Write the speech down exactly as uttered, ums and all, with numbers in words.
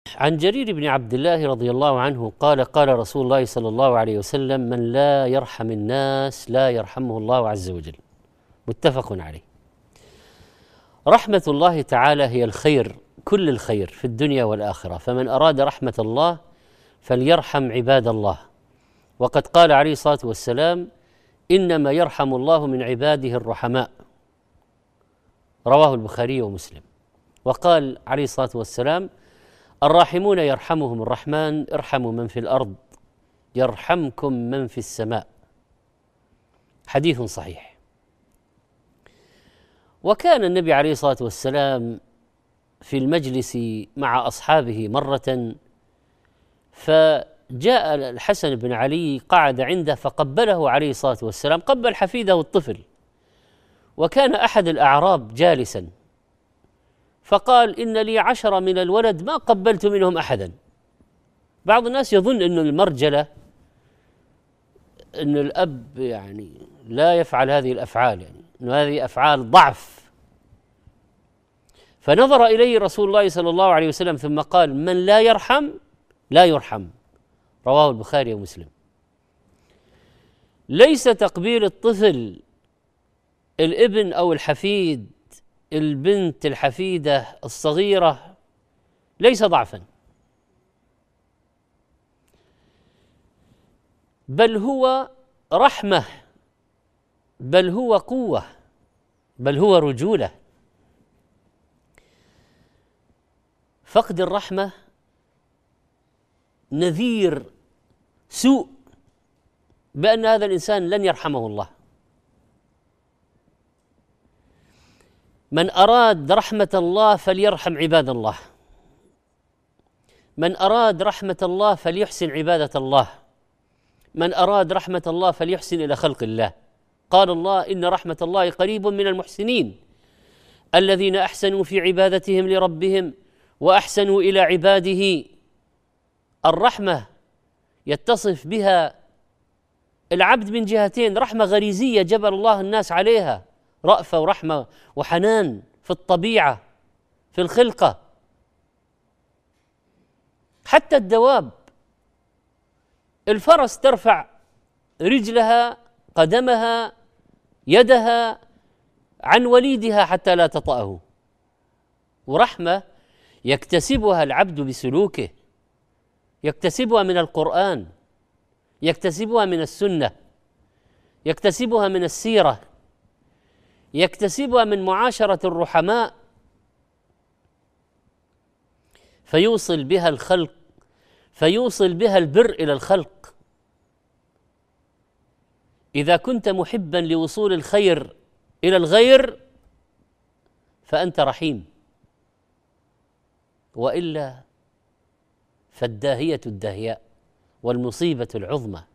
عن جرير بن عبد الله رضي الله عنه قال قال رسول الله صلى الله عليه وسلم: من لا يرحم الناس لا يرحمه الله عز وجل. متفق عليه. رحمة الله تعالى هي الخير، كل الخير في الدنيا والآخرة، فمن أراد رحمة الله فليرحم عباد الله. وقد قال عليه الصلاة والسلام: إنما يرحم الله من عباده الرحماء، رواه البخاري ومسلم. وقال عليه الصلاة والسلام: الراحمون يرحمهم الرحمن، ارحموا من في الأرض يرحمكم من في السماء. حديث صحيح. وكان النبي عليه الصلاة والسلام في المجلس مع أصحابه مرة، فجاء الحسن بن علي قعد عنده فقبله عليه الصلاة والسلام، قبل حفيده الطفل، وكان أحد الأعراب جالسا فقال: إن لي عشرة من الولد ما قبلت منهم أحدا. بعض الناس يظن أن المرجلة أن الأب يعني لا يفعل هذه الأفعال، يعني أن هذه أفعال ضعف. فنظر إليه رسول الله صلى الله عليه وسلم ثم قال: من لا يرحم لا يرحم، رواه البخاري ومسلم. ليس تقبيل الطفل الابن أو الحفيد البنت الحفيدة الصغيرة ليس ضعفا، بل هو رحمة، بل هو قوة، بل هو رجولة. فقد الرحمة نذير سوء بأن هذا الإنسان لن يرحمه الله. من أراد رحمة الله فليرحم عباد الله، من أراد رحمة الله فليحسن عبادة الله، من أراد رحمة الله فليحسن إلى خلق الله. قال الله: إن رحمة الله قريب من المحسنين الذين أحسنوا في عبادتهم لربهم وأحسنوا إلى عباده. الرحمة يتصف بها العبد من جهتين: رحمة غريزية جبل الله الناس عليها، رأفة ورحمة وحنان في الطبيعة في الخلقة. حتى الدواب، الفرس ترفع رجلها قدمها يدها عن وليدها حتى لا تطأه، ورحمة يكتسبها العبد بسلوكه، يكتسبها من القرآن، يكتسبها من السنة، يكتسبها من السيرة، يكتسبها من معاشرة الرحماء، فيوصل بها الخلق، فيوصل بها البر إلى الخلق. إذا كنت محبا لوصول الخير إلى الغير فأنت رحيم، وإلا فالداهية الداهياء والمصيبة العظمى.